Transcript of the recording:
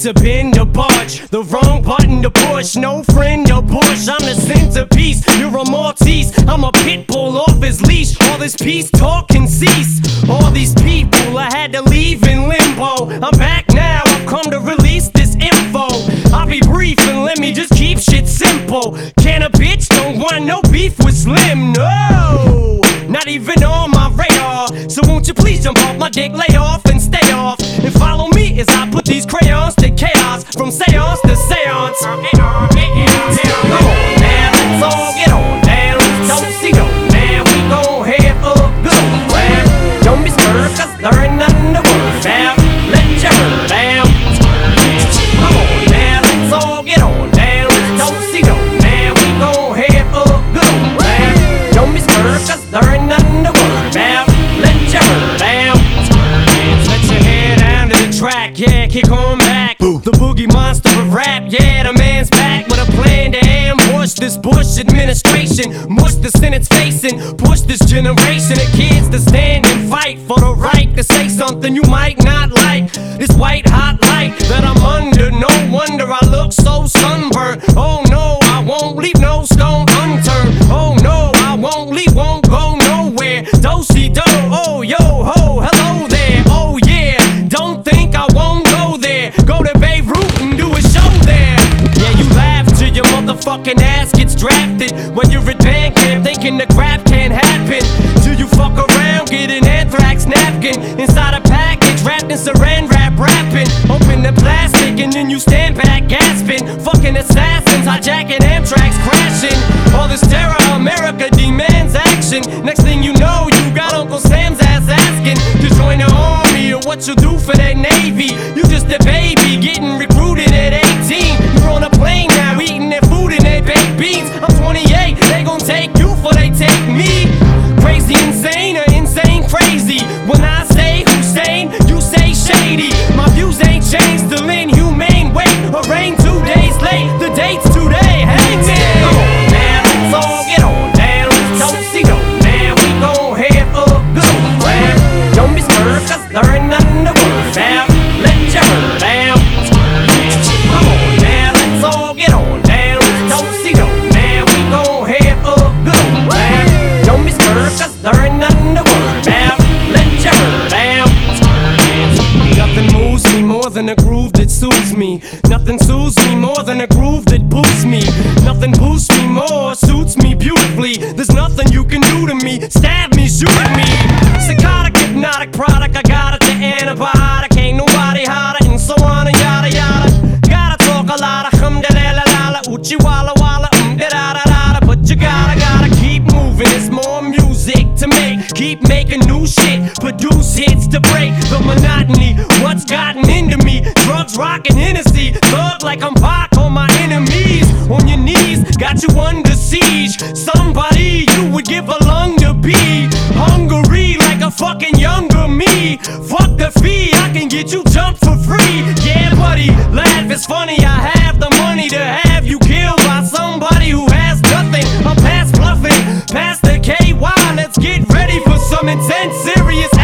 to bend or budge, the wrong button to push. No friend to push, I'm the centerpiece. You're a Maltese, I'm a pit bull off his leash. All this peace talk can cease. All these people I had to leave in limbo. I'm back now, I've come to release this info. I'll be brief and let me just keep shit simple. Can a bitch don't want no beef with Slim? No, not even on my radar. So won't you please jump off my dick, lay off and stay off, and follow me as I put these crayons to chaos, from seance to seance. Come on now, let's all get on down. Don't see no man, we gon' have a good old laugh. Don't be scared, cause there ain't nothing to worry about. Let your hair down. Come on now, let's all get on down. Don't see no man, we gon' have a good old laugh. Don't be scared, cause there ain't nothing to worry about. Let your hair down. Let your hair down to the track, yeah, kick on back. The boogie monster of rap, yeah, the man's back with a plan to ambush this Bush administration. Mush the Senate's facing, push this generation of kids to stand and fight for the right to say something you might not like. This white hot light that I'm under, no wonder I look so sunburned. Oh no, I won't leave no stone unturned. Oh no, I won't leave, won't go nowhere. Do-si-do, oh yo ho, hello there. Oh yeah, don't think I won't go there. Go to Beirut and do a show there. Yeah, you laugh till your motherfucking ass gets drafted. When you're at band camp thinking the crap can't happen, till you fuck around, get an anthrax napkin inside a package wrapped in saran wrap, rapping. Open the plastic and then you stand back gasping. Fucking assassins hijacking Amtrak's crashing. All this terror, America demands action. Next thing you know, you got Uncle Sam's ass asking to join the army or what you do for that Navy. You just a baby getting recruited at 18. You're on a plane now eating their food and their baked beans. I'm 28, they gon' take you for they take me. Crazy insane or insane crazy. When I say Hussein, you say shady. My views ain't changed, still inhumane. Wait, or rain 2 days late, the date's today. Hey man, come on now, let's all get on down. Don't see no man, we gon' have a good old laugh. Don't be scared, cause there ain't nothing to worry about. Let your hair down. Come on now, let's all get on down. Don't see no man, we gon' have a good old laugh. Don't be scared, cause there ain't nothing to worry about. Let your hair down. Nothing moves me more than a groove that soothes me. Nothing soothes me more than a groove that boosts me. Nothing boosts me more, suits me beautifully. There's nothing you can do to me. Stab me, shoot me. Psychotic, hypnotic product, I got it, the antibiotic. Ain't nobody hotter, and so on and yada yada. Gotta talk a lot of hum-da-la-la-la, uchi-walla-walla, da-da-da-da. But you gotta keep moving, there's more music to make. Keep making new shit, produce hits to break the monotony. What's gotten into me? Drugs, rock, and Hennessy. Thug like I'm Pac on my enemies. On your knees, got you under siege. Somebody you would give a lung to be. Hungry like a fucking younger me. Fuck the fee, I can get you jumped for free. Yeah buddy, laugh, it's funny. I have the money to have you killed by somebody who has nothing. I'm past bluffing, past the KY. Let's get ready for some intense, serious